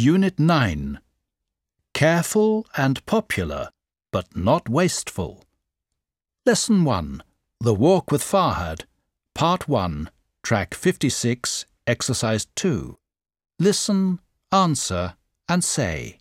Unit 9. Careful and popular, but not wasteful. Lesson 1. The Walk with Farhad. Part 1. Track 56, Exercise 2. Listen, answer, and say.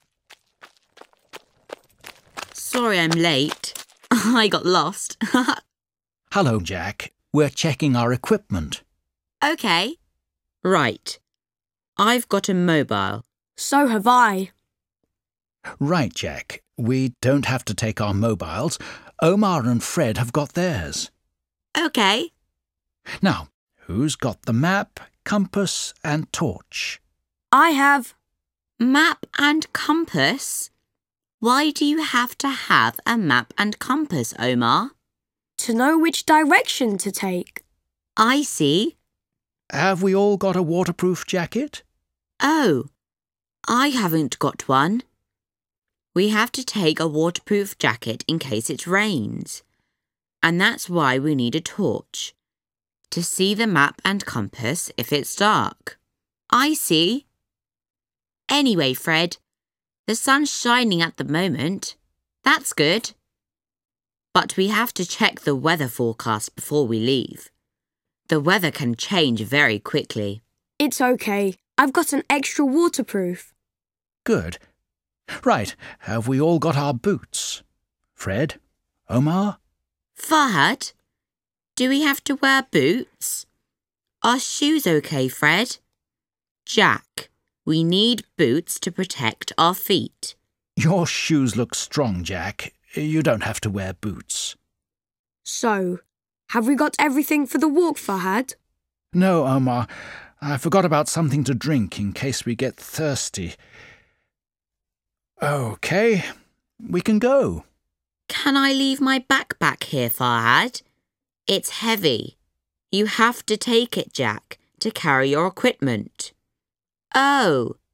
Sorry I'm late. I got lost. Hello, Jack. We're checking our equipment. OK. Right. I've got a mobile. So have I. Right, Jack. We don't have to take our mobiles. Omar and Fred have got theirs. OK. Now, who's got the map, compass and torch? I have. Map and compass? Why do you have to have a map and compass, Omar? To know which direction to take. I see. Have we all got a waterproof jacket? Oh, I haven't got one. We have to take a waterproof jacket in case it rains. And that's why we need a torch. To see the map and compass if it's dark. I see. Anyway, Fred, the sun's shining at the moment. That's good. But we have to check the weather forecast before we leave. The weather can change very quickly. It's OK. I've got an extra waterproof. Good. Right, have we all got our boots? Fred? Omar? Farhad, do we have to wear boots? Are shoes OK, Fred? Jack, we need boots to protect our feet. Your shoes look strong, Jack. You don't have to wear boots. So, have we got everything for the walk, Farhad? No, Omar. I forgot about something to drink in case we get thirsty. OK, we can go. Can I leave my backpack here, Farhad? It's heavy. You have to take it, Jack, to carry your equipment. Oh,